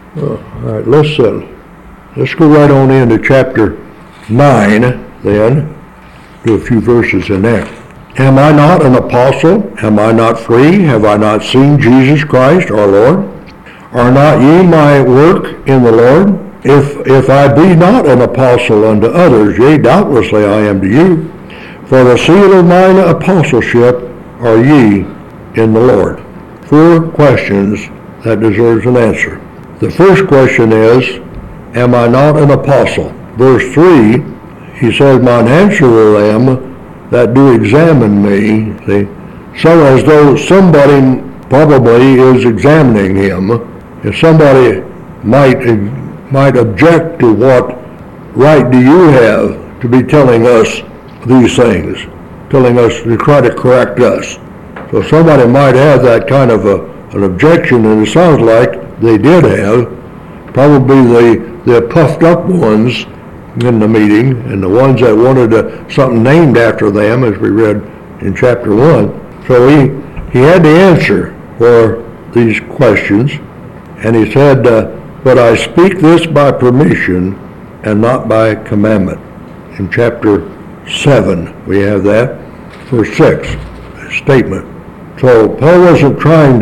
All right, let's go right on into chapter 9 then. Do a few verses in there. Am I not an apostle? Am I not free? Have I not seen Jesus Christ our Lord? Are not ye my work in the Lord? If I be not an apostle unto others, yea, doubtlessly I am to you. For the seal of mine apostleship are ye in the Lord. 4 questions that deserves an answer. The first question is, am I not an apostle? Verse 3, he says, mine answer to them that do examine me. See? So as though somebody probably is examining him. If somebody might object to what right do you have to be telling us these things, telling us to try to correct us. So somebody might have that kind of an objection, and it sounds like they did have. Probably the puffed up ones in the meeting, and the ones that wanted something named after them, as we read in chapter 1. So he had the answer for these questions, and he said, but I speak this by permission and not by commandment. In chapter 7, we have that. Verse 6, statement. So Paul wasn't trying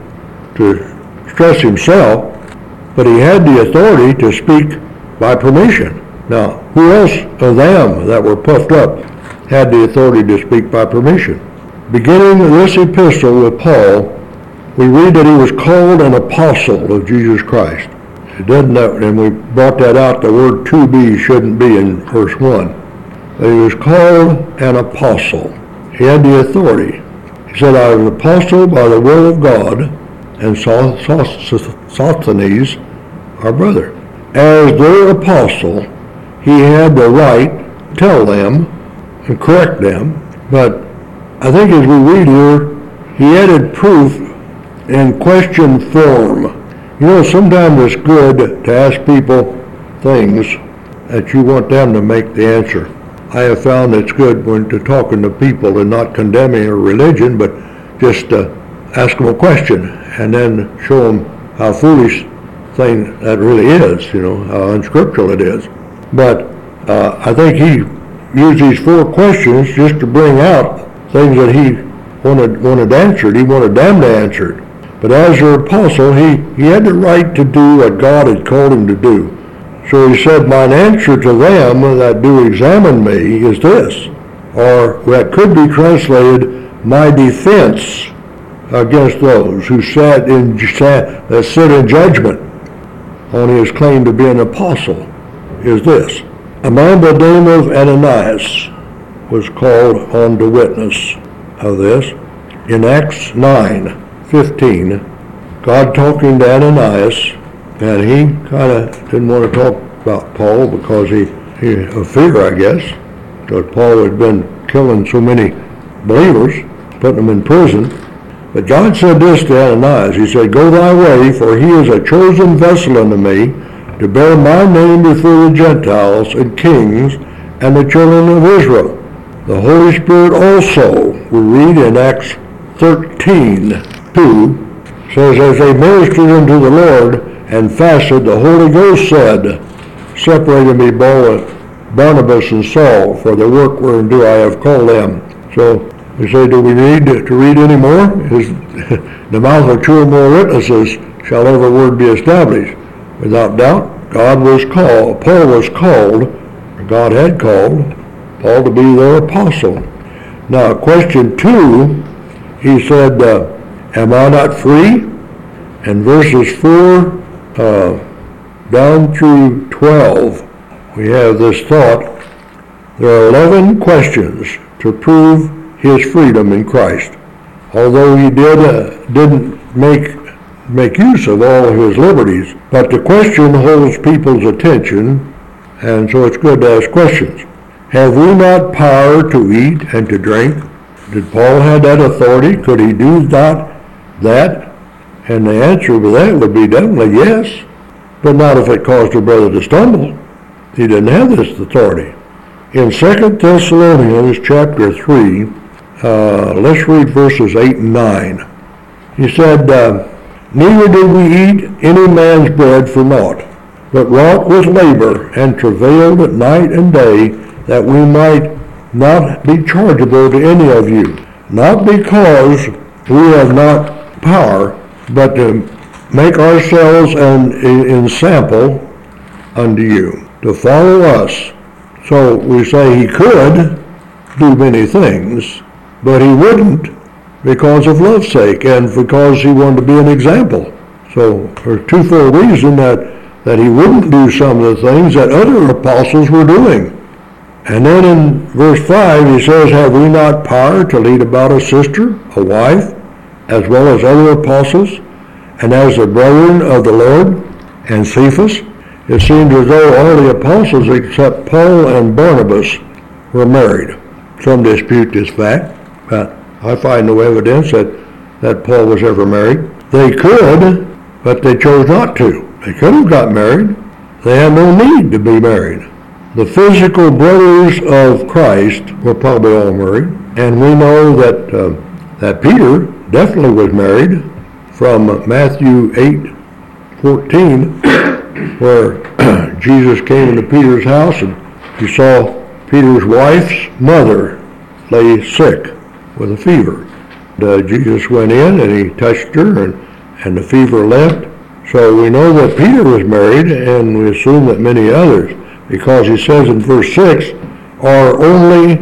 to stress himself, but he had the authority to speak by permission. Now, who else of them that were puffed up had the authority to speak by permission? Beginning this epistle with Paul, we read that he was called an apostle of Jesus Christ. It doesn't, and we brought that out, the word to be shouldn't be in verse 1. But he was called an apostle. He had the authority. He said, I was an apostle by the will of God, and Sosthenes, our brother. As their apostle, he had the right to tell them and correct them, but I think as we read here, he added proof in question form. You know, sometimes it's good to ask people things that you want them to make the answer. I have found it's good when to talking to people and not condemning a religion, but just ask them a question and then show them how foolish thing that really is, you know, how unscriptural it is. But I think he used these 4 questions just to bring out things that he wanted answered. He wanted them to answer it. But as an apostle, he had the right to do what God had called him to do. So he said, mine answer to them that do examine me is this, or that could be translated, my defense against those who sit in judgment on his claim to be an apostle is this. A man by the name of Ananias was called on to witness of this. In Acts 9:15, God talking to Ananias, and he kind of didn't want to talk about Paul because he of fear, I guess, because Paul had been killing so many believers, putting them in prison. But God said this to Ananias. He said, go thy way, for he is a chosen vessel unto me to bear my name before the Gentiles and kings and the children of Israel. The Holy Spirit also, we read in Acts 13:2, says, as they ministered unto the Lord and fasted, the Holy Ghost said, separate me Barnabas and Saul for the work wherein do I have called them. So we say, do we need to read any more? The mouth of 2 or more witnesses shall every word be established. Without doubt, Paul was called, God had called Paul to be their apostle. Now, question 2, he said, am I not free? And verses 4 down through 12, we have this thought. There are 11 questions to prove his freedom in Christ. Although he didn't make use of all of his liberties, but the question holds people's attention, and so it's good to ask questions. Have we not power to eat and to drink? Did Paul have that authority? Could he do that? And the answer to that would be definitely yes, but not if it caused a brother to stumble. He didn't have this authority. In 2 Thessalonians chapter 3, let's read verses 8 and 9. He said, Neither did we eat any man's bread for naught, but wrought with labor, and travailed night and day, that we might not be chargeable to any of you. Not because we have not power, but to make ourselves an ensample unto you, to follow us. So we say he could do many things, but he wouldn't because of love's sake and because he wanted to be an example. So there's a twofold reason that he wouldn't do some of the things that other apostles were doing. And then in verse 5 he says, have we not power to lead about a sister, a wife, as well as other apostles, and as the brethren of the Lord, and Cephas? It seems as though all the apostles except Paul and Barnabas were married. Some dispute this fact, but I find no evidence that Paul was ever married. They could, but they chose not to. They could have got married. They had no need to be married. The physical brothers of Christ were probably all married, and we know that Peter definitely was married from Matthew 8:14, where Jesus came into Peter's house and he saw Peter's wife's mother lay sick with a fever. Jesus went in and he touched her and the fever left. So we know that Peter was married, and we assume that many others, because he says in verse 6, I only,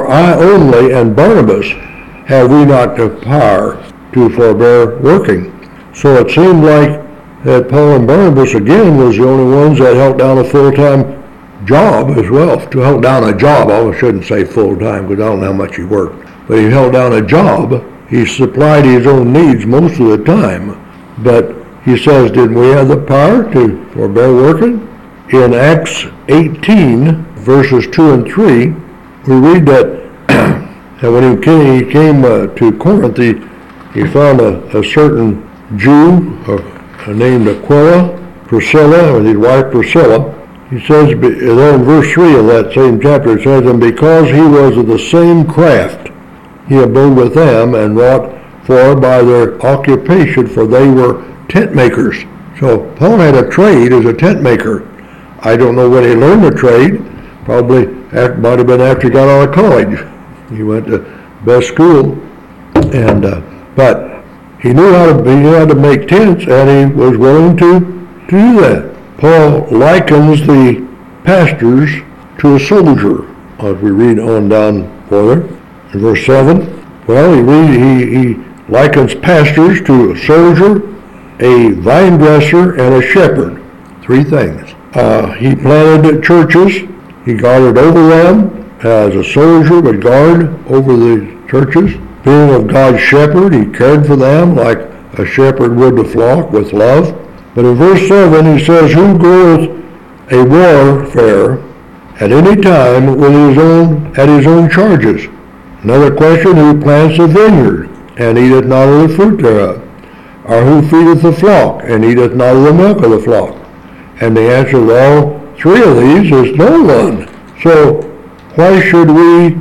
and Barnabas have we not the power to forbear working. So it seemed like that Paul and Barnabas again was the only ones that held down a full-time job as well. To hold down a job, I shouldn't say full-time because I don't know how much he worked, but he held down a job. He supplied his own needs most of the time, but he says, didn't we have the power to forbear working? In Acts 18, verses 2 and 3, we read that when he came to Corinth, he found a certain Jew named Aquila, Priscilla, or his wife Priscilla. He says, there in verse 3 of that same chapter, it says, and because he was of the same craft, he abode with them and wrought for by their occupation, for they were tent makers. So Paul had a trade as a tent maker. I don't know when he learned the trade. Probably might have been after he got out of college. He went to best school, and but he knew how to make tents, and he was willing to do that. Paul likens the pastors to a soldier, as we read on down further in verse 7. Well, he likens pastors to a soldier, a vine dresser, and a shepherd. Three things. He planted churches. He guarded over them as a soldier would guard over the churches. Being of God's shepherd, he cared for them like a shepherd would the flock with love. But in verse 7 he says, who goeth a warfare at any time with at his own charges? Another question, who plants a vineyard and eateth not of the fruit thereof? Or who feedeth the flock and eateth not of the milk of the flock? And the answer to all three of these is no one. So why should we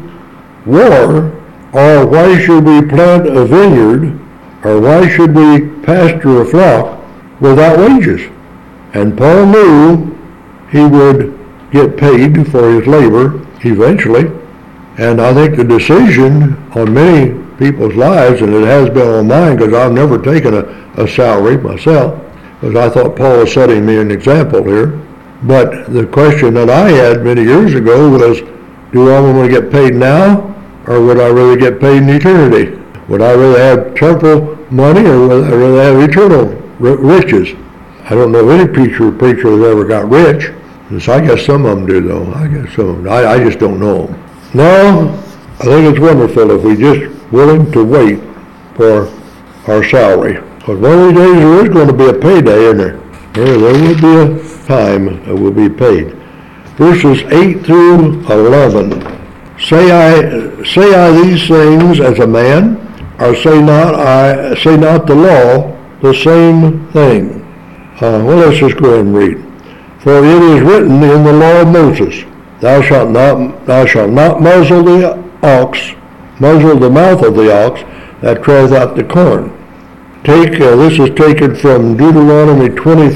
war, or why should we plant a vineyard, or why should we pasture a flock without wages? And Paul knew he would get paid for his labor eventually. And I think the decision on many people's lives, and it has been on mine because I've never taken a salary myself, because I thought Paul was setting me an example here. But the question that I had many years ago was, do I want to get paid now, or would I rather get paid in eternity? Would I rather have temporal money, or would I rather have eternal riches? I don't know any preacher that ever got rich. So I guess some of them do, though. I guess some of them. I just don't know them. Now, I think it's wonderful if we're just willing to wait for our salary. Because one of these days there is going to be a payday, and there will be a time that will be paid. Verses 8 through 11. Say I these things as a man, or say not the law the same thing? Well, let's just go ahead and read. For it is written in the law of Moses, Thou shalt not muzzle the mouth of the ox that treadeth out the corn, This is taken from Deuteronomy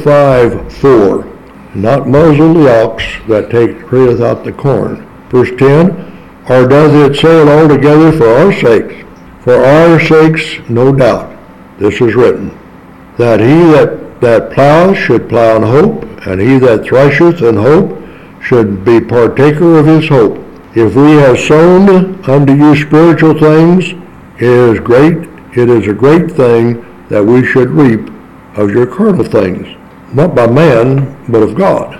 25:4. Not muzzle the ox that treadeth out the corn. Verse 10, or doth it say it altogether for our sakes? For our sakes, no doubt, this is written, that he that plows should plow in hope, and he that thresheth in hope should be partaker of his hope. If we have sown unto you spiritual things, it is a great thing that we should reap of your carnal things, not by man, but of God.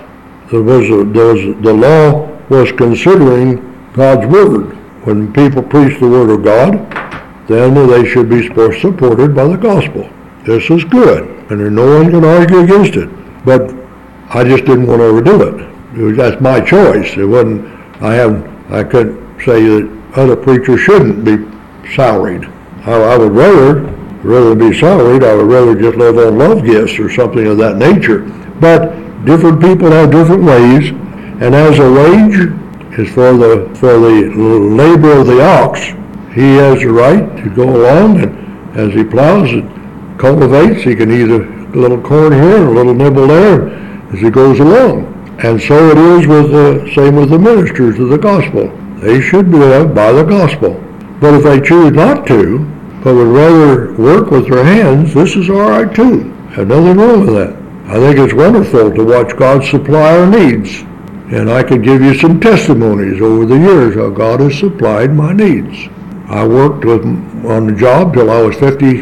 The law was considering God's word. When people preach the word of God, then they should be supported by the gospel. This is good, and no one can argue against it. But I just didn't want to overdo it. That's my choice. It wasn't. I couldn't say that other preachers shouldn't be salaried. I would rather be salaried. I would rather just live on love gifts or something of that nature. But different people have different ways, and as a wage is for the labor of the ox, he has the right to go along, and as he plows and cultivates, he can eat a little corn here and a little nibble there as he goes along. And so it is same with the ministers of the gospel. They should live by the gospel. But if they choose not to, but would rather work with their hands, this is all right too. Have nothing wrong with that. I think it's wonderful to watch God supply our needs. And I could give you some testimonies over the years how God has supplied my needs. I worked on the job till I was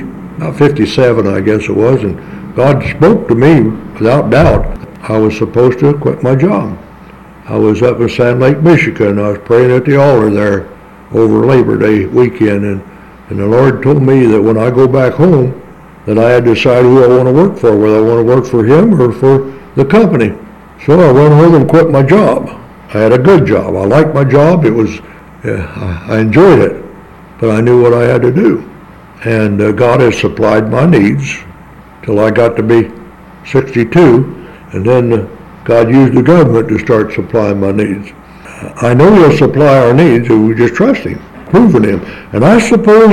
57, I guess it was, and God spoke to me without doubt. I was supposed to quit my job. I was up in Sand Lake, Michigan. I was praying at the altar there over Labor Day weekend, and the Lord told me that when I go back home, that I had to decide who I want to work for, whether I want to work for him or for the company. So I went home and quit my job. I had a good job. I liked my job. I enjoyed it, but I knew what I had to do. And God has supplied my needs till I got to be 62, and then God used the government to start supplying my needs. I know He'll supply our needs if we just trust Him, proving Him. And I suppose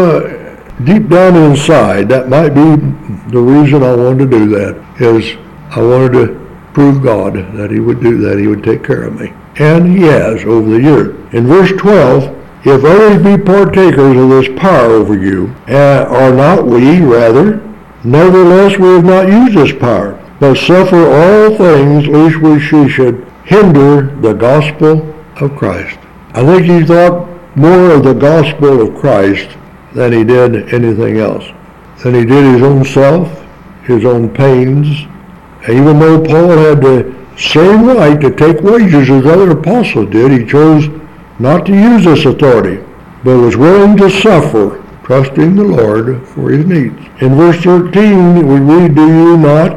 deep down inside, that might be the reason I wanted to do that, is I wanted to prove God that He would do that, He would take care of me. And He has over the years. In verse 12, if others be partakers of this power over you, are not we rather? Nevertheless, we have not used this power, but suffer all things lest we should hinder the gospel of Christ. I think he thought more of the gospel of Christ than he did anything else. Than he did his own self, his own pains. And even though Paul had the same right to take wages as other apostles did, he chose not to use this authority, but was willing to suffer, trusting the Lord for his needs. In verse 13 we read, Do you not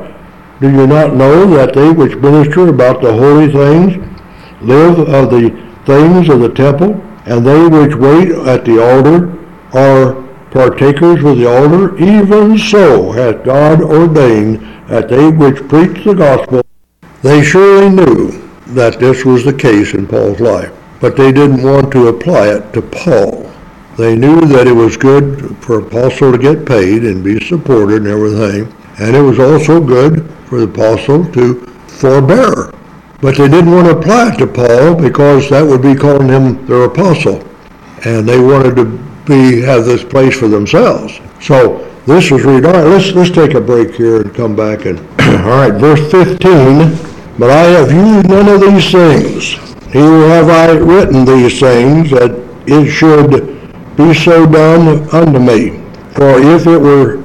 know that they which minister about the holy things live of the things of the temple, and they which wait at the altar are partakers with the altar? Even so hath God ordained that they which preach the gospel. They surely knew that this was the case in Paul's life, but they didn't want to apply it to Paul. They knew that it was good for an apostle to get paid and be supported and everything, and it was also good for the apostle to forbear. But they didn't want to apply it to Paul because that would be calling him their apostle, and they wanted to have this place for themselves. So this is read. All right, let's take a break here and come back. And all right, verse 15. But I have used none of these things, neither have I written these things, that it should be so done unto me. For it were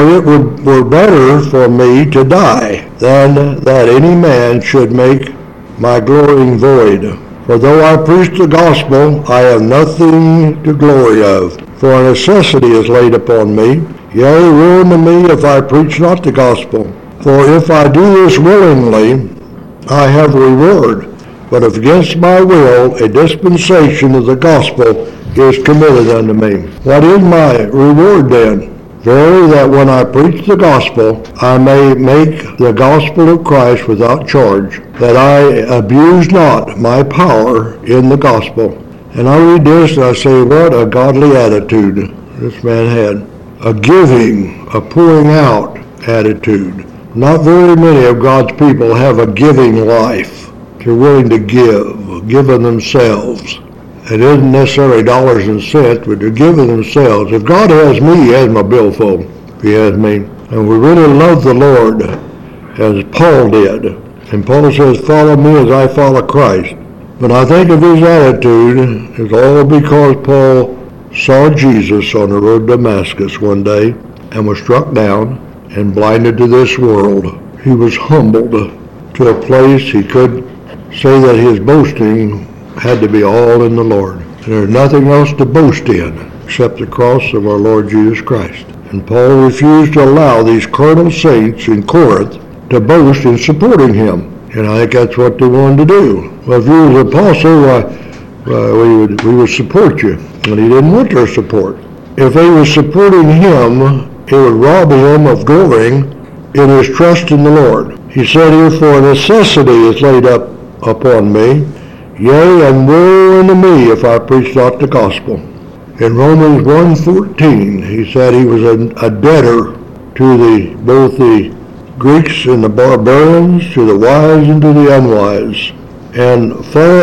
better for me to die than that any man should make my glorying void. For though I preach the gospel, I have nothing to glory of. For a necessity is laid upon me, yea, ruin to me if I preach not the gospel. For if I do this willingly, I have a reward. But if against my will, a dispensation of the gospel is committed unto me. What is my reward then? Verily, that when I preach the gospel, I may make the gospel of Christ without charge, that I abuse not my power in the gospel. And I read this and I say, what a godly attitude this man had. a giving, a pouring out attitude. Not very many of God's people have a giving life. They're willing to give of themselves. It isn't necessarily dollars and cents, but they're giving themselves. If God has me, He has my billfold. If He has me. And we really love the Lord, as Paul did. And Paul says, follow me as I follow Christ. But I think of his attitude, it's all because Paul saw Jesus on the road to Damascus one day and was struck down and blinded to this world. He was humbled to a place he could say that his boasting had to be all in the Lord. There's nothing else to boast in except the cross of our Lord Jesus Christ. And Paul refused to allow these carnal saints in Corinth to boast in supporting him. And I think that's what they wanted to do. Well, if you was an apostle, we would support you. And he didn't want their support. If they were supporting him, it would rob him of glorying in his trust in the Lord. He said here, for necessity is laid up upon me, yea, and woe unto me if I preach not the gospel. In Romans 1:14, he said he was a debtor to both the Greeks and the barbarians, to the wise and to the unwise. And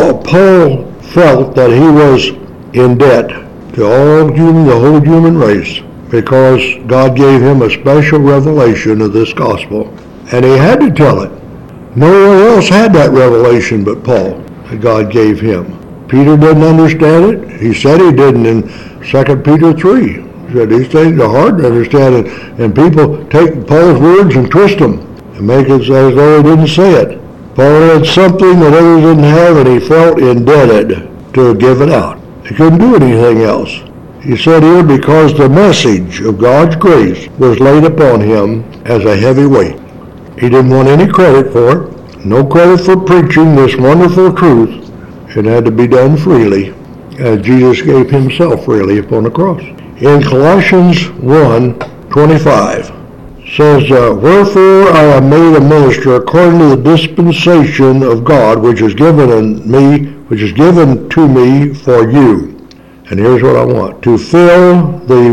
Paul felt that he was in debt to the whole human race, because God gave him a special revelation of this gospel. And he had to tell it. No one else had that revelation but Paul that God gave him. Peter didn't understand it. He said he didn't in 2 Peter 3. He said these things are hard to understand, and people take Paul's words and twist them and make it as though he didn't say it. Paul had something that others didn't have, and he felt indebted to give it out. He couldn't do anything else. He said here, because the message of God's grace was laid upon him as a heavy weight. He didn't want any credit for it, no credit for preaching this wonderful truth. It had to be done freely, as Jesus gave himself freely upon the cross. In Colossians 1:25 says, wherefore I am made a minister according to the dispensation of God, which is given to me for you. And here's what I want: to fulfill the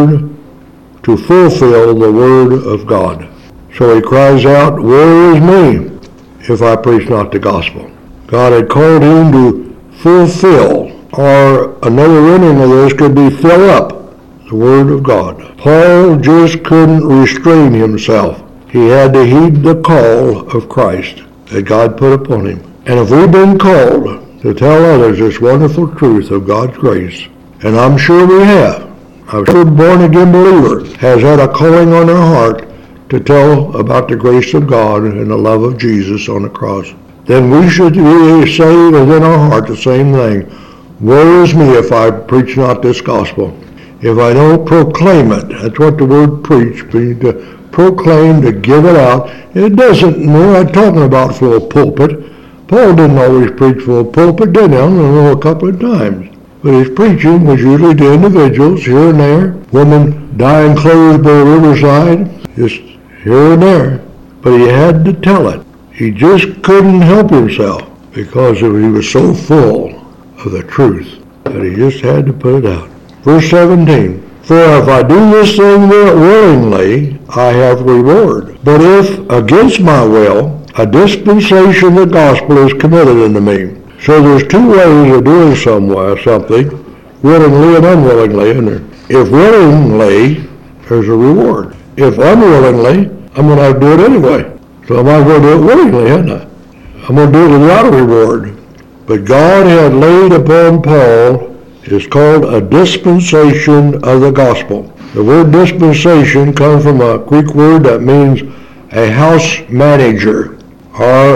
word of God. So he cries out, woe is me if I preach not the gospel. God had called him to fulfill, or another rendering of this could be fill up, the word of God. Paul just couldn't restrain himself. He had to heed the call of Christ that God put upon him. And if we've been called to tell others this wonderful truth of God's grace, and I'm sure we have, I'm sure a born-again believer has had a calling on their heart to tell about the grace of God and the love of Jesus on the cross, then we should really say within our heart the same thing. Woe is me if I preach not this gospel. If I don't proclaim it. That's what the word preach means, to proclaim, to give it out. It doesn't, we're not talking about full pulpit. Paul didn't always preach full pulpit, did he? I don't know, a couple of times. But his preaching was usually to individuals here and there. Women dying clothed by the riverside, just here and there. But he had to tell it. He just couldn't help himself because he was so full of the truth that he just had to put it out. Verse 17, for if I do this thing willingly, I have reward. But if against my will, a dispensation of the gospel is committed unto me. So there's two ways of doing something, willingly and unwillingly, isn't there? If willingly, there's a reward. If unwillingly, I'm going to have to do it anyway. So I might as well do it willingly, hadn't I? I'm going to do it without a reward. But God had laid upon Paul, it's called a dispensation of the gospel. The word dispensation comes from a Greek word that means a house manager, or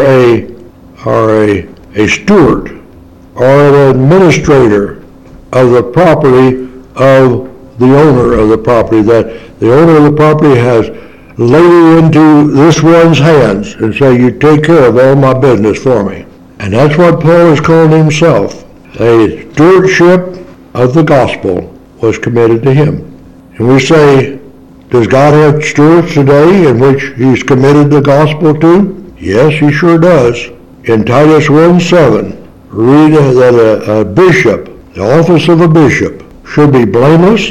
a steward, or an administrator of the property of the owner of the property, that the owner of the property has laid it into this one's hands and say, you take care of all my business for me. And that's what Paul is calling himself. A stewardship of the gospel was committed to him. And we say, does God have stewards today in which he's committed the gospel to? Yes, he sure does. In Titus 1:7, read that a bishop, the office of a bishop, should be blameless,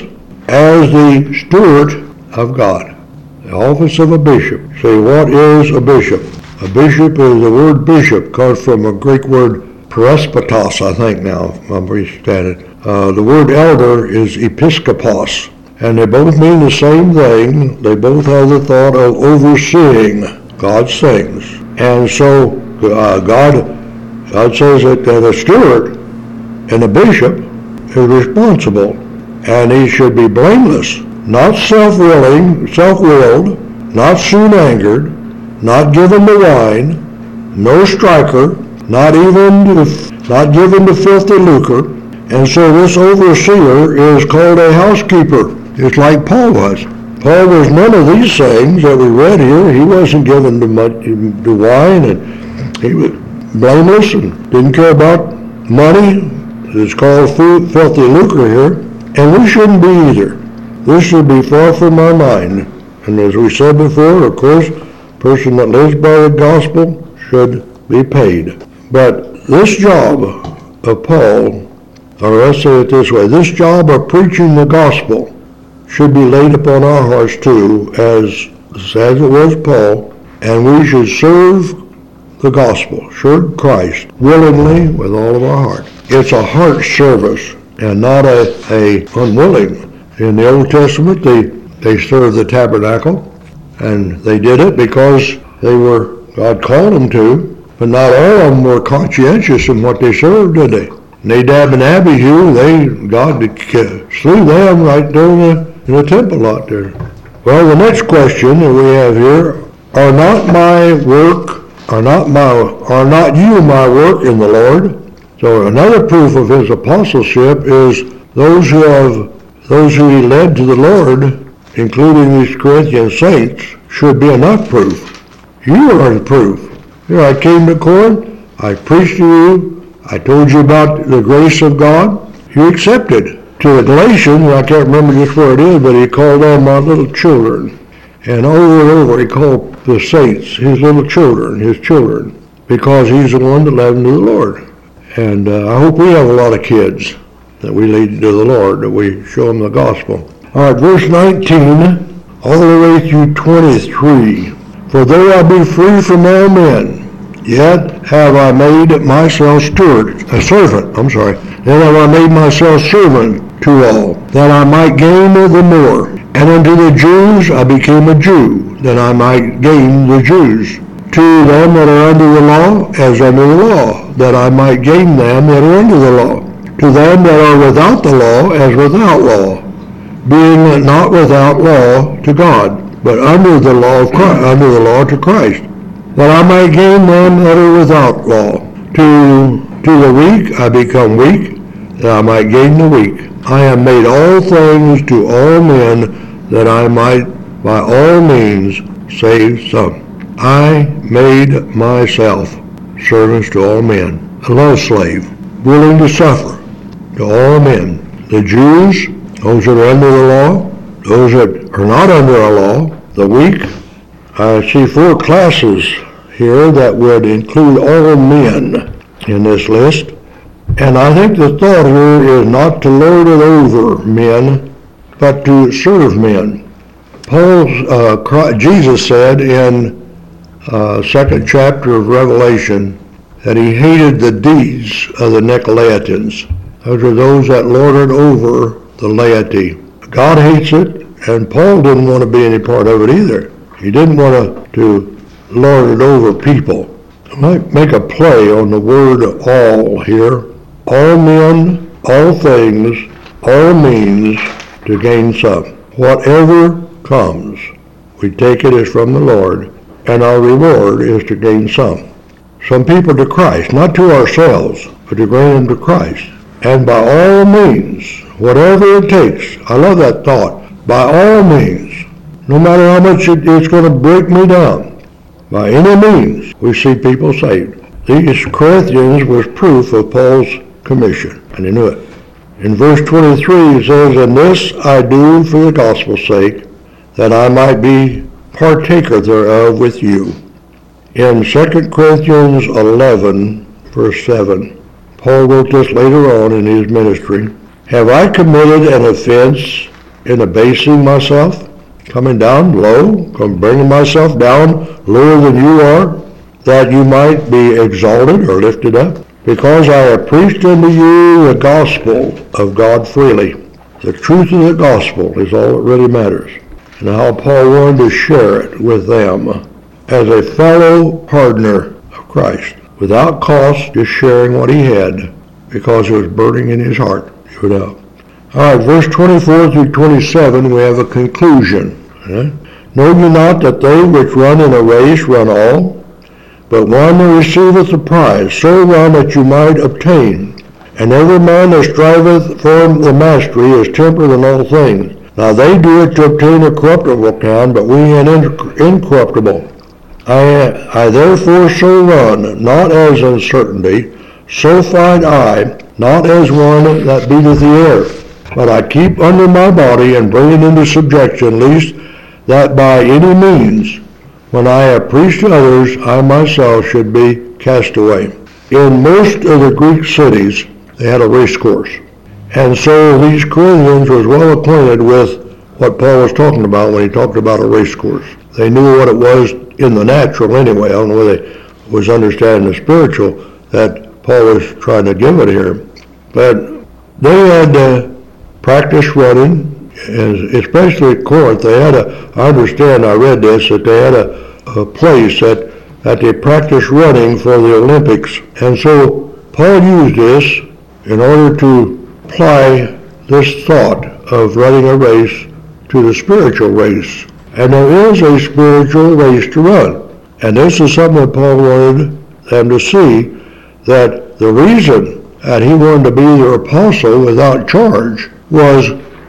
as the steward of God. The office of a bishop. See, what is a bishop? A bishop is, the word bishop comes from a Greek word presbytos, I think now, if I understand it. The word elder is episkopos, and they both mean the same thing. They both have the thought of overseeing God's things. And so God says that a steward and a bishop is responsible, and he should be blameless, not self-willed, not soon angered, not given to wine, no striker, not given to filthy lucre. And so this overseer is called a housekeeper. It's like Paul was. Paul was none of these things that we read here. He wasn't given to wine, and he was blameless and didn't care about money. It's called filthy lucre here, and we shouldn't be either. This should be far from our mind. And as we said before, of course, a person that lives by the gospel should be paid. But this job of Paul, or let's say it this way, this job of preaching the gospel should be laid upon our hearts too, as it was Paul, and we should serve the gospel, serve Christ willingly with all of our heart. It's a heart service and not a unwilling. In the Old Testament, they served the tabernacle, and they did it because God called them to, but not all of them were conscientious in what they served, did they? Nadab and Abihu, God slew them right there in the temple out there. Well, the next question that we have here, are not you my work in the Lord? So another proof of his apostleship is those who he led to the Lord, including these Corinthian saints, should be enough proof. You are the proof. Here I came to Corinth, I preached to you, I told you about the grace of God, you accepted. To the Galatians, I can't remember just where it is, but he called them my little children. And over he called the saints his little children, his children, because he's the one that led them to the Lord. And I hope we have a lot of kids that we lead to the Lord, that we show them the gospel. All right, verse 19, all the way through 23. For though I be free from all men, yet have I made myself servant. Then have I made myself servant to all, that I might gain the more. And unto the Jews I became a Jew, that I might gain the Jews. To them that are under the law, as under the law, that I might gain them that are under the law. To them that are without the law, as without law, being not without law to God, but under the law of Christ, under the law to Christ, that I might gain them that are without law. To the weak I become weak, that I might gain the weak. I have made all things to all men, that I might by all means save some. I made myself servants to all men, a love slave, willing to suffer to all men. The Jews, those that are under the law, those that are not under a law, the weak. I see 4 classes here that would include all men in this list. And I think the thought here is not to lord it over men, but to serve men. Jesus said in 2nd chapter of Revelation that he hated the deeds of the Nicolaitans. Those are those that lorded over the laity. God hates it, and Paul didn't want to be any part of it either. He didn't want to lord it over people. I might make a play on the word all here. All men, all things, all means to gain some. Whatever comes, we take it as from the Lord, and our reward is to gain some. Some people to Christ, not to ourselves, but to gain them to Christ. And by all means, whatever it takes, I love that thought, by all means, no matter how much it's going to break me down, by any means, we see people saved. These Corinthians was proof of Paul's commission, and he knew it. In verse 23 it says, and this I do for the gospel's sake, that I might be partaker thereof with you. In 2 Corinthians 11, verse 7, Paul wrote this later on in his ministry, have I committed an offense in abasing myself, coming down low, bringing myself down lower than you are, that you might be exalted or lifted up? Because I have preached unto you the gospel of God freely. The truth of the gospel is all that really matters. And how Paul wanted to share it with them as a fellow partner of Christ, without cost, just sharing what he had, because it was burning in his heart. All right, verse 24 through 27, we have a conclusion. Know ye not that they which run in a race run all, but one that receiveth the prize? So run that you might obtain. And every man that striveth for the mastery is temperate in all things. Now they do it to obtain a corruptible crown, but we an incorruptible. I therefore so run, not as uncertainty, so fight I, not as one that beateth the air. But I keep under my body and bring it into subjection, lest that by any means, when I have preached to others, I myself should be cast away. In most of the Greek cities, they had a race course. And so these Corinthians was well acquainted with what Paul was talking about when he talked about a race course. They knew what it was in the natural anyway. I don't know whether they was understanding the spiritual that Paul was trying to give it here. But they had practice running, and especially at Corinth, they had I understand, I read this, that they had a place that they practiced running for the Olympics. And so Paul used this in order to apply this thought of running a race to the spiritual race. And there is a spiritual race to run. And this is something that Paul wanted them to see, that the reason that he wanted to be their apostle without charge was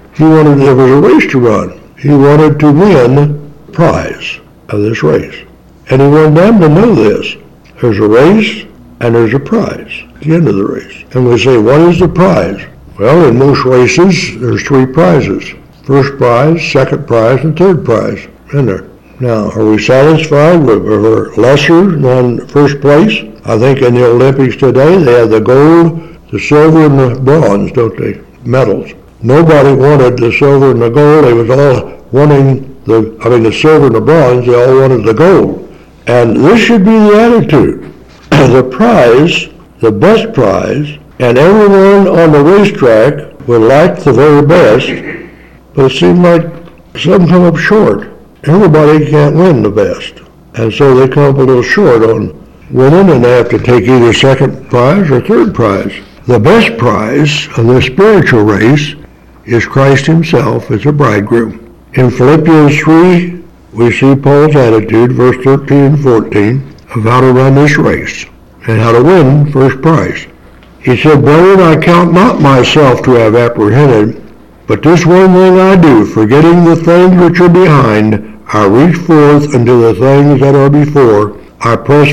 there was a race to run. He wanted to win the prize of this race. And he wanted them to know this. There's a race and there's a prize at the end of the race. And we say, what is the prize? Well, in most races, there's three prizes. First prize, second prize, and third prize in there. Now, are we satisfied with lesser than first place? I think in the Olympics today, they have the gold, the silver, and the bronze, don't they? Medals. Nobody wanted the silver and the gold. They was all wanting the silver and the bronze. They all wanted the gold. And this should be the attitude. The prize, the best prize, and everyone on the racetrack would like the very best, but it seemed like some come up short. Everybody can't win the best. And so they come up a little short on winning, and they have to take either second prize or third prize. The best prize of the spiritual race is Christ himself as a bridegroom. In Philippians 3, we see Paul's attitude, verse 13 and 14, of how to run this race and how to win first prize. He said, Brethren, I count not myself to have apprehended, but this one thing I do, forgetting the things which are behind, I reach forth unto the things that are before. I press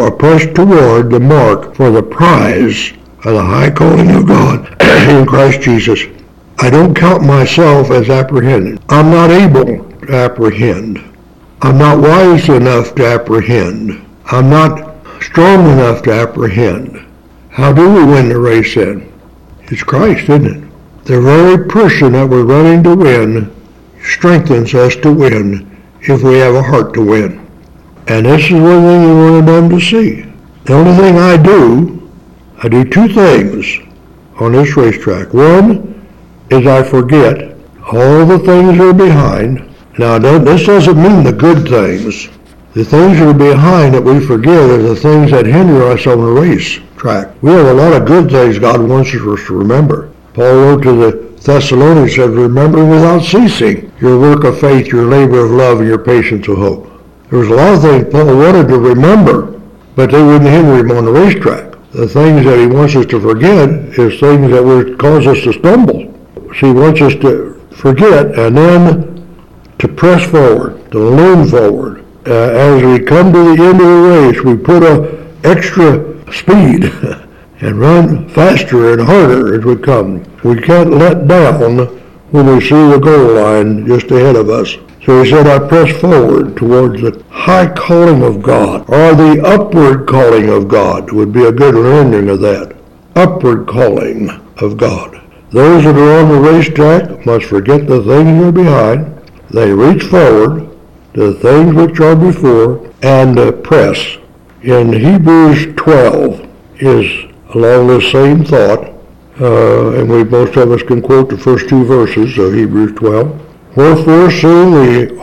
toward the mark for the prize of the high calling of God in Christ Jesus. I don't count myself as apprehended. I'm not able to apprehend. I'm not wise enough to apprehend. I'm not strong enough to apprehend. How do we win the race then? It's Christ, isn't it? The very person that we're running to win strengthens us to win if we have a heart to win. And this is one thing you wanted them to see. The only thing I do two things on this racetrack. One is I forget all the things that are behind. Now, this doesn't mean the good things. The things that are behind that we forget are the things that hinder us on the racetrack. We have a lot of good things God wants us to remember. Paul wrote to the Thessalonians, said, remember without ceasing your work of faith, your labor of love, and your patience of hope. There was a lot of things Paul wanted to remember, but they wouldn't hinder him on the racetrack. The things that he wants us to forget is things that would cause us to stumble. So he wants us to forget and then to press forward, to lean forward. As we come to the end of the race, we put extra speed and run faster and harder as we come. We can't let down when we see the goal line just ahead of us. So he said, I press forward towards the high calling of God, or the upward calling of God would be a good rendering of that. Upward calling of God. Those that are on the racetrack must forget the things that are behind. They reach forward to the things which are before and press. In Hebrews 12 is along the same thought, and most of us can quote the first two verses of Hebrews 12. Wherefore, seeing we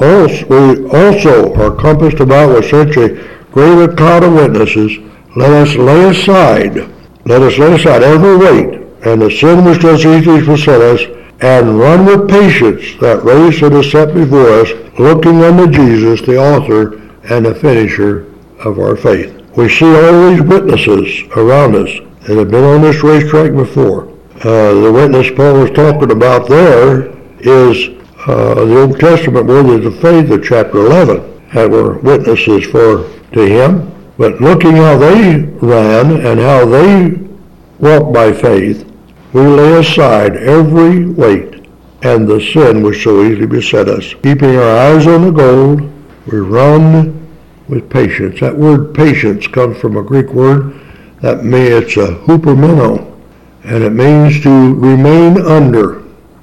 also are compassed about with such a great a cloud of witnesses, let us lay aside every weight and the sin which does easily beset us, and run with patience that race that is set before us, looking unto Jesus, the author and the finisher of our faith. We see all these witnesses around us that have been on this racetrack before. The witness Paul was talking about there is the Old Testament worthy of faith of chapter 11 that were witnesses to him. But looking how they ran and how they walked by faith, we lay aside every weight and the sin which so easily beset us. Keeping our eyes on the goal, we run with patience. That word patience comes from a Greek word that it's a hupomeno, and it means to remain under.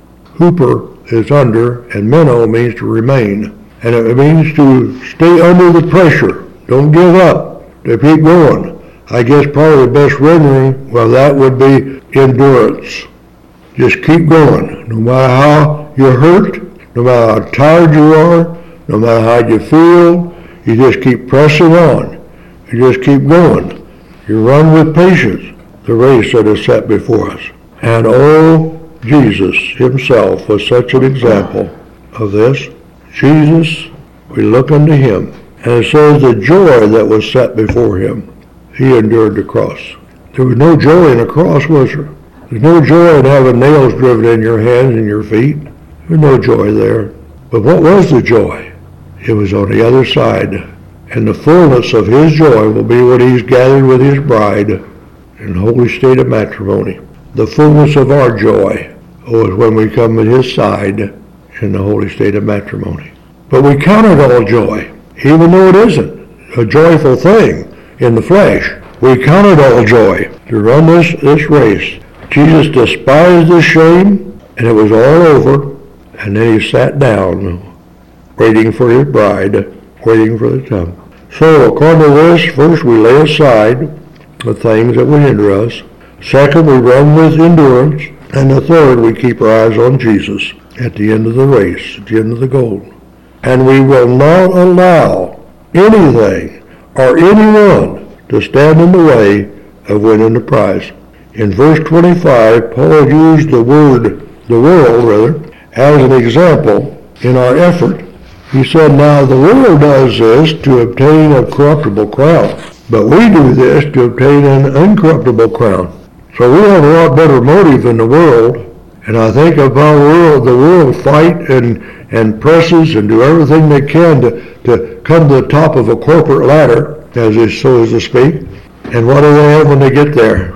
Huper is under, and meno means to remain. And it means to stay under the pressure. Don't give up. To keep going. I guess probably the best rendering, well, that would be endurance. Just keep going. No matter how you're hurt, no matter how tired you are, no matter how you feel, you just keep pressing on. You just keep going. You run with patience the race that is set before us. And Jesus himself was such an example of this. Jesus, we look unto him. And it says the joy that was set before him, he endured the cross. There was no joy in the cross, was there? There's no joy in having nails driven in your hands and your feet. There's no joy there. But what was the joy? It was on the other side. And the fullness of his joy will be when he's gathered with his bride in the holy state of matrimony. The fullness of our joy is when we come at his side in the holy state of matrimony. But we count it all joy, even though it isn't a joyful thing in the flesh. We count it all joy to run this race. Jesus despised the shame, and it was all over, and then he sat down, waiting for his bride, waiting for the time. So, according to this, first we lay aside the things that would hinder us. Second, we run with endurance. And the third, we keep our eyes on Jesus at the end of the race, at the end of the goal. And we will not allow anything or anyone to stand in the way of winning the prize. In verse 25, Paul used the world, as an example in our effort. He said, now the world does this to obtain a corruptible crown, but we do this to obtain an incorruptible crown. So we have a lot better motive than the world, and I think of how the world fight and presses and do everything they can to come to the top of a corporate ladder, so to speak. And what do they have when they get there?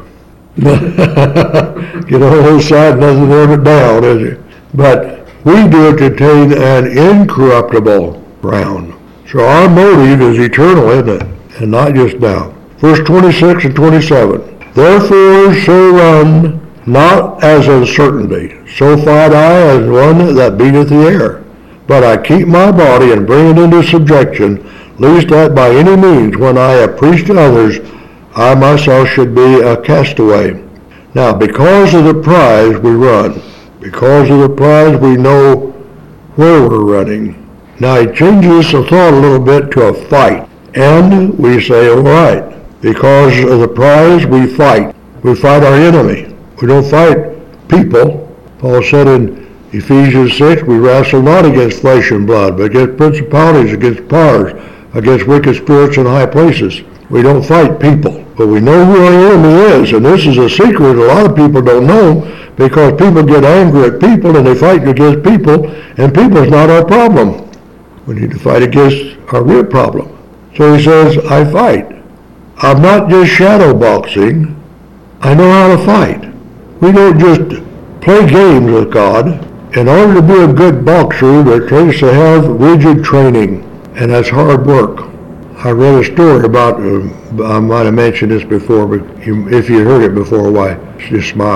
Get on the side, nothing there but down, is it? But we do it to attain an incorruptible crown. So our motive is eternal, isn't it? And not just now. Verse 26 and 27. Therefore so run, not as uncertainty, so fight I as one that beateth the air. But I keep my body and bring it into subjection, lest that by any means, when I have preached to others, I myself should be a castaway. Now, because of the prize we run, because of the prize we know where we're running. Now, he changes the thought a little bit to a fight. And we say, all right, because of the prize we fight. We fight our enemy. We don't fight people. Paul said in Ephesians 6, we wrestle not against flesh and blood, but against principalities, against powers, against wicked spirits in high places. We don't fight people, but we know who our enemy is, and this is a secret a lot of people don't know, because people get angry at people and they fight against people, and people is not our problem. We need to fight against our real problem. So he says, I fight. I'm not just shadow boxing. I know how to fight. We don't just play games with God. In order to be a good boxer, there takes to have rigid training, and that's hard work. I read a story about, I might have mentioned this before, but if you heard it before, why, just smile.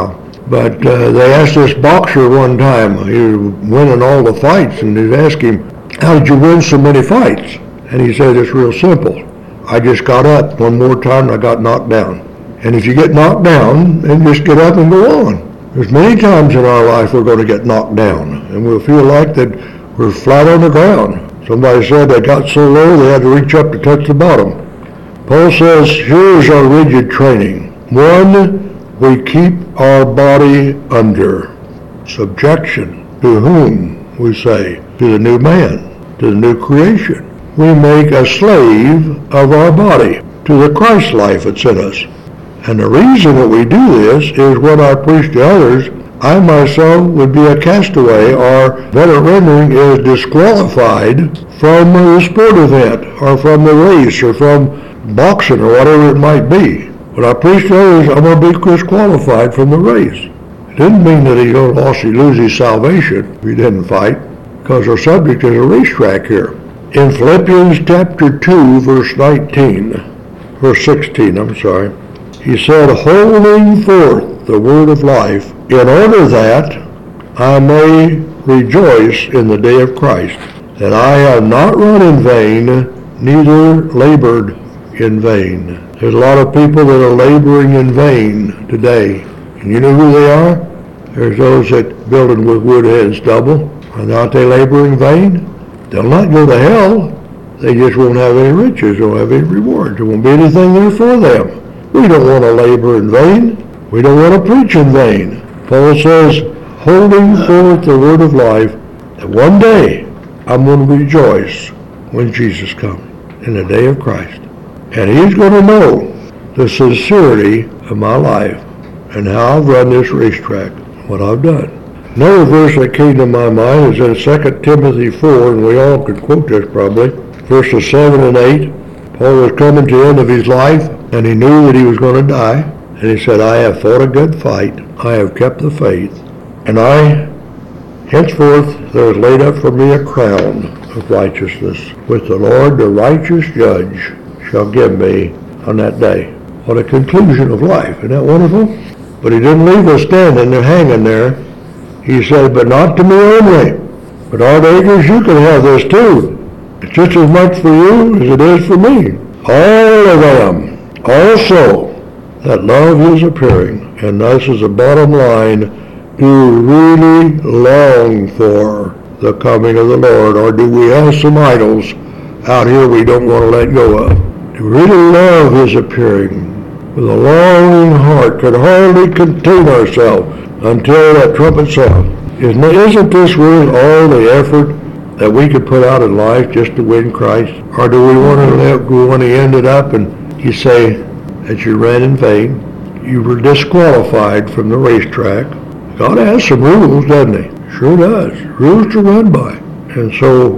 But they asked this boxer one time, he was winning all the fights, and they asked him, how did you win so many fights? And he said, it's real simple. I just got up one more time and I got knocked down. And if you get knocked down, then just get up and go on. There's many times in our life we're going to get knocked down, and we'll feel like that we're flat on the ground. Somebody said they got so low they had to reach up to touch the bottom. Paul says, here's our rigid training. One, we keep our body under subjection. To whom? We say, to the new man, to the new creation. We make a slave of our body, to the Christ life that's in us. And the reason that we do this is when I preach to others, I myself would be a castaway, or better rendering is disqualified from the sport event, or from the race, or from boxing, or whatever it might be. When I preach to others, I'm going to be disqualified from the race. It didn't mean that he lose his salvation if he didn't fight, because our subject is a racetrack here. In Philippians chapter 2, verse 16, he said, holding forth the word of life, in order that I may rejoice in the day of Christ, that I have not run in vain, neither labored in vain. There's a lot of people that are laboring in vain today. And you know who they are? There's those that building with wood and stubble. Are not they laboring in vain? They'll not go to hell. They just won't have any riches, won't have any rewards. There won't be anything there for them. We don't want to labor in vain. We don't want to preach in vain. Paul says, holding forth the word of life, that one day I'm going to rejoice when Jesus comes, in the day of Christ. And he's going to know the sincerity of my life and how I've run this racetrack, what I've done. Another verse that came to my mind is in 2 Timothy 4, and we all could quote this probably, verses 7 and 8. Paul was coming to the end of his life, and he knew that he was going to die. And he said, I have fought a good fight. I have kept the faith. And henceforth there is laid up for me a crown of righteousness, which the Lord, the righteous judge, shall give me on that day. What a conclusion of life. Isn't that wonderful? But he didn't leave us standing there, hanging there. He said, but not to me only. But Art Akers, you can have this too. It's just as much for you as it is for me. All of them also that love his appearing. And this is the bottom line, do really long for the coming of the Lord, or do we have some idols out here we don't want to let go of? To really love his appearing with a longing heart, could hardly contain ourselves until that trumpet sound. Isn't this worth all the effort that we could put out in life just to win Christ? Or do we want to end it up and you say that you ran in vain, you were disqualified from the racetrack? God has some rules, doesn't he? Sure does. Rules to run by. And so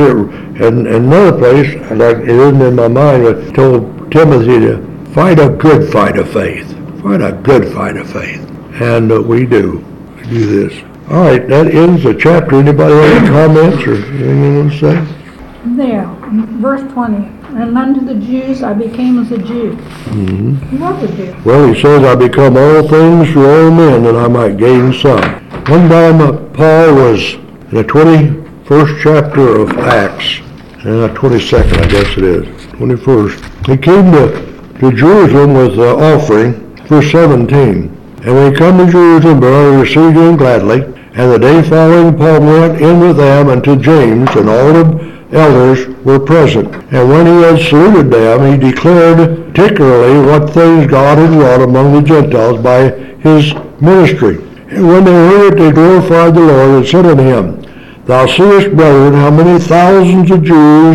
and another place, like it isn't in my mind, but told Timothy to fight a good fight of faith. Fight a good fight of faith. And we do. We do this. All right, that ends the chapter. Anybody have any comments or anything you want to say? There, verse 20. And unto the Jews I became as a Jew. Mm-hmm. What a Jew? Well, he says, I become all things to all men that I might gain some. One time Paul was in the 21st chapter of Acts, and the 22nd, I guess it is, 21st. He came to Jerusalem with the offering, verse 17. And when he come to Jerusalem, brother received him gladly. And the day following, Paul went in with them unto James, and all the elders were present. And when he had saluted them, he declared particularly what things God had wrought among the Gentiles by his ministry. And when they heard it, they glorified the Lord, and said unto him, Thou seest, brethren, how many thousands of Jews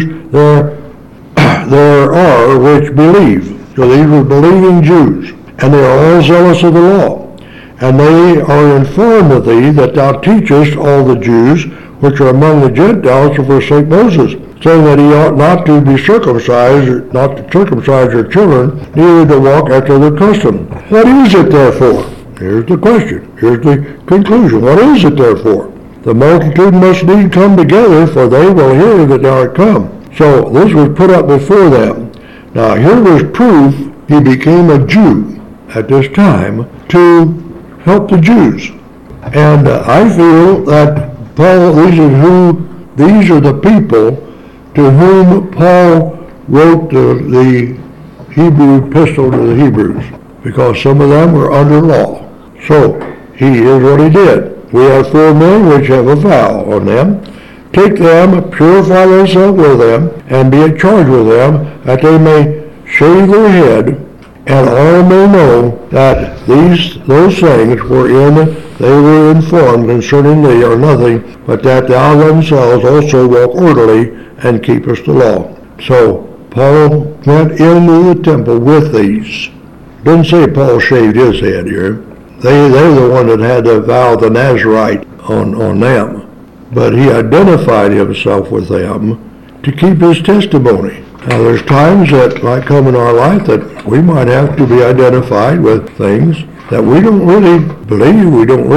there are which believe. So these were believing Jews, and they are all zealous of the law. And they are informed of thee that thou teachest all the Jews which are among the Gentiles to forsake Moses, saying that he ought not to be circumcised, not to circumcise their children, neither to walk after their custom. What is it therefore? Here's the question. Here's the conclusion. What is it therefore? The multitude must need come together, for they will hear that thou art come. So this was put up before them. Now here was proof he became a Jew at this time to help the Jews. And I feel that Paul, these are the people to whom Paul wrote the Hebrew epistle to the Hebrews, because some of them were under law. So, here's what he did. We have 4 men which have a vow on them. Take them, purify themselves with them, and be at charge with them, that they may shave their head, and all may know that those things wherein they were informed concerning thee are nothing, but that thou themselves also walk orderly and keepest the law. So Paul went into the temple with these. Didn't say Paul shaved his head here. They're the one that had to vow the Nazarite on them. But he identified himself with them to keep his testimony. Now there's times that might come in our life that we might have to be identified with things that we don't really believe,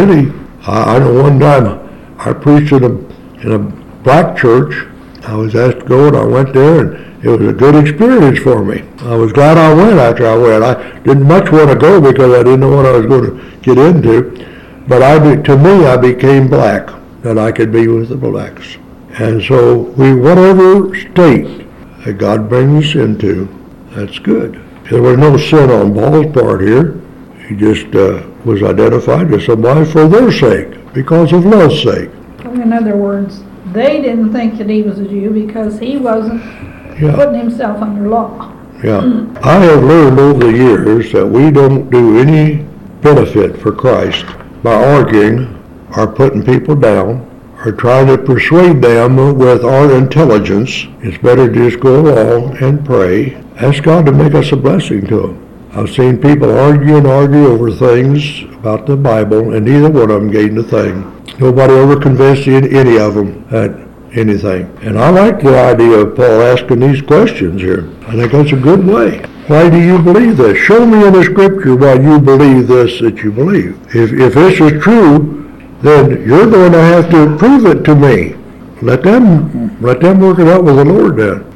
I know one time I preached in a black church. I was asked to go, and I went there, and it was a good experience for me. I was glad I went after I went. I didn't much want to go because I didn't know what I was going to get into. But to me, I became black, that I could be with the blacks. And so whatever state that God brings us into, that's good. There was no sin on Paul's part here. He just was identified as somebody for their sake, because of love's sake. In other words, they didn't think that he was a Jew because he wasn't putting himself under law. Yeah. I have learned over the years that we don't do any benefit for Christ by arguing or putting people down or trying to persuade them with our intelligence. It's better to just go along and pray. Ask God to make us a blessing to them. I've seen people argue over things about the Bible, and neither one of them gained a thing. Nobody ever convinced any of them at anything. And I like the idea of Paul asking these questions here. I think that's a good way. Why do you believe this? Show me in the Scripture why you believe this that you believe. If this is true, then you're going to have to prove it to me. Let them work it out with the Lord then.